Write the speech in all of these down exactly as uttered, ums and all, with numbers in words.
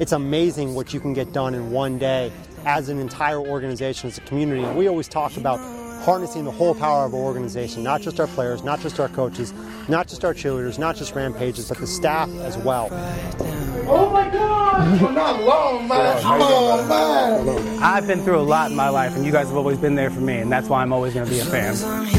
it's amazing what you can get done in one day as an entire organization, as a community. And we always talk about harnessing the whole power of our organization, not just our players, not just our coaches, not just our cheerleaders, not just Rampages, but the staff as well. Oh my God! Well, not long, man. Come on, man. I've been through a lot in my life, and you guys have always been there for me, and that's why I'm always going to be a fan.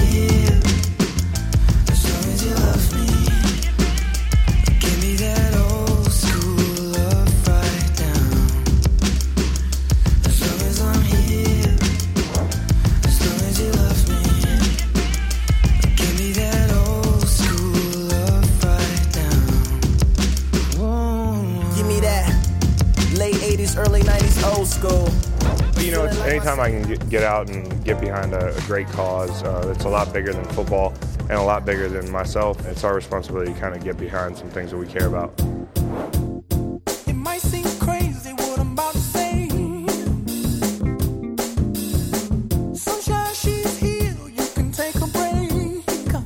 Early nineties old school. You know, it's, anytime I can get, get out and get behind a, a great cause uh, that's a lot bigger than football and a lot bigger than myself, it's our responsibility to kind of get behind some things that we care about. It might seem crazy what I'm about to say. Sunshine, she's here, you can take a break.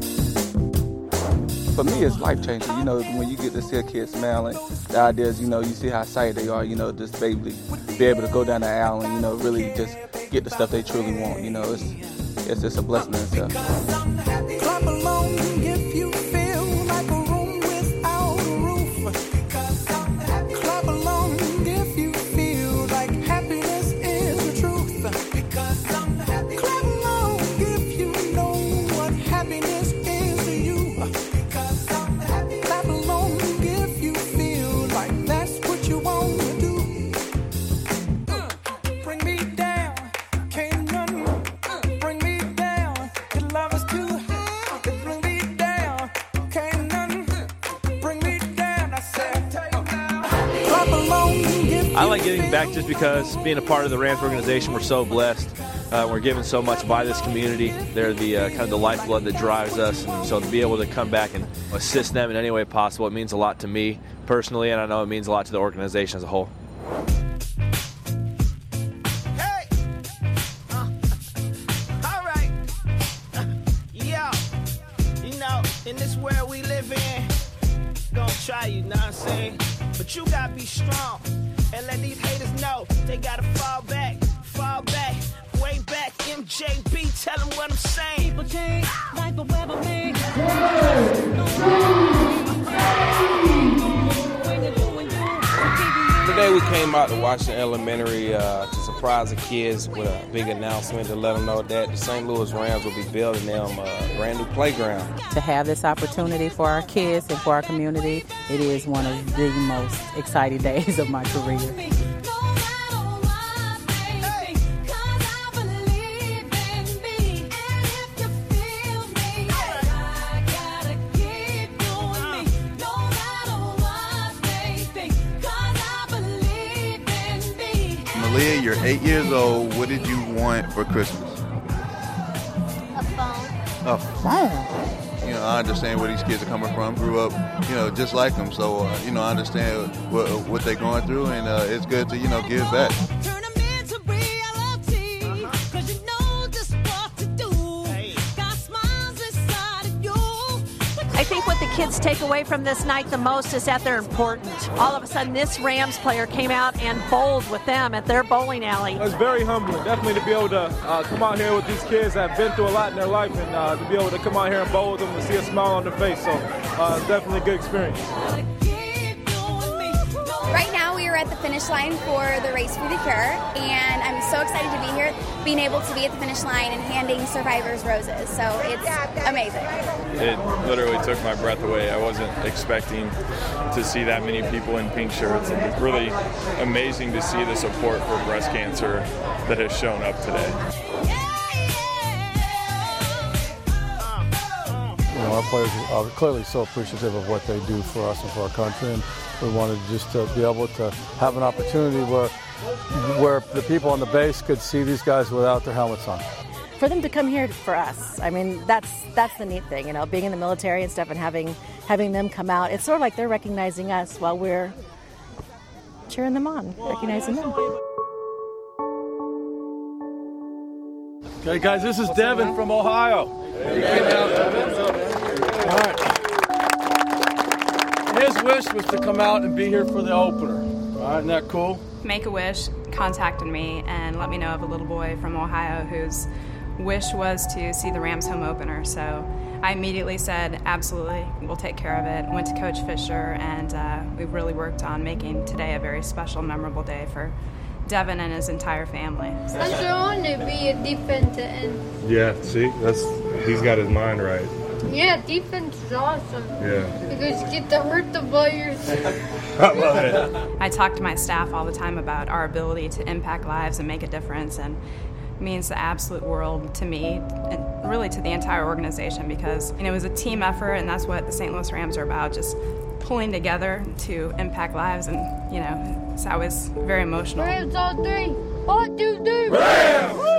For me, it's life-changing. You know, when you get to see a kid smiling, the idea is, you know, you see how excited they are, you know, just basically be able to go down the aisle and, you know, really just get the stuff they truly want. You know, it's it's just a blessing in itself. Clap along if you feel like a room without a roof. Clap along if you feel like happiness is the truth. Clap along if you know what happiness is to you. Clap along if you feel like that's what you want to do. Bring me down, can't none bring me down. Your love is too high. Bring me down, can't none bring me down. I said, clap along if I like giving back just because being a part of the Rams organization, we're so blessed. Uh, we're given so much by this community. They're the uh, kind of the lifeblood that drives us, and so to be able to come back and assist them in any way possible, it means a lot to me personally, and I know it means a lot to the organization as a whole. Hey! Uh, all right. Uh, yo, you know, in this world we live in, gonna try you, know what I'm saying? But you gotta be strong and let these haters know they gotta fall back, fall back, way back. M J B, tell them what I'm saying. People change like the weather man. Today we came out to Washington Elementary uh, to surprise the kids with a big announcement to let them know that the Saint Louis Rams will be building them a brand new playground. To have this opportunity for our kids and for our community, it is one of the most exciting days of my career. Malia, you're eight years old. What did you want for Christmas? A phone. A phone? You know, I understand where these kids are coming from. Grew up, you know, just like them. So, uh, you know, I understand what, what they're going through, and uh, it's good to, you know, give back. I think what the kids take away from this night the most is that they're important. All of a sudden, this Rams player came out and bowled with them at their bowling alley. It's very humbling, definitely, to be able to uh, come out here with these kids that have been through a lot in their life, and uh, to be able to come out here and bowl with them and see a smile on their face. So, uh, definitely a good experience. Right now we are at the finish line for the Race for the Cure, and I'm so excited to be here, being able to be at the finish line and handing survivors roses. So it's amazing. It literally took my breath away. I wasn't expecting to see that many people in pink shirts, and it's really amazing to see the support for breast cancer that has shown up today. You know, our players are clearly so appreciative of what they do for us and for our country, and we wanted just to be able to have an opportunity where where the people on the base could see these guys without their helmets on. For them to come here for us, I mean, that's that's the neat thing, you know, being in the military and stuff and having having them come out. It's sort of like they're recognizing us while we're cheering them on, recognizing them. Okay, guys, this is Devin from Ohio. Hey, All right. His wish was to come out and be here for the opener. All All right, isn't that cool? Make-A-Wish contacted me and let me know of a little boy from Ohio whose wish was to see the Rams home opener. So I immediately said, absolutely, we'll take care of it. Went to Coach Fisher, and uh, we've really worked on making today a very special, memorable day for Devin and his entire family. I'm trying to be a defensive end. Yeah, see, that's he's got his mind right. Yeah, defense is awesome. Yeah. Because you get to hurt the players. I love it. I talk to my staff all the time about our ability to impact lives and make a difference, and it means the absolute world to me and really to the entire organization, because you know, it was a team effort, and that's what the Saint Louis Rams are about, just pulling together to impact lives. And you know, so I was very emotional. Rams all three. One, two, three. Rams!